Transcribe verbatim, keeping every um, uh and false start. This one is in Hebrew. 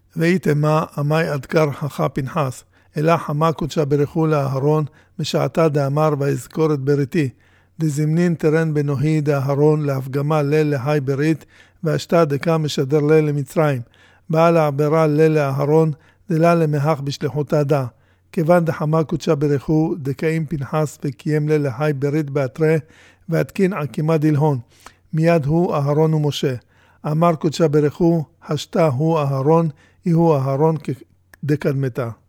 ויתמה עמי אדקר חכה פנחס, אלא חמה קודשה ברכו לאהרון, משעתה דאמר ויזכור את בריתי. דזמנין תרן בנוהי דאהרון להפגמה ליל להי ברית, ואשתה דקה משדר ליל למצרים. באה לעברה ליל לאהרון, דלה למחך בשליחותה דה. כיוון דחמה קודשה ברכו, דקאים פנחס וקיים ליל להי ברית באתרי, והתקין עקימה דלהון. מיד הוא אהרון ומשה. אמר קודשה ברכו, השתה הוא אהרון, יהו אהרון דקדמתה.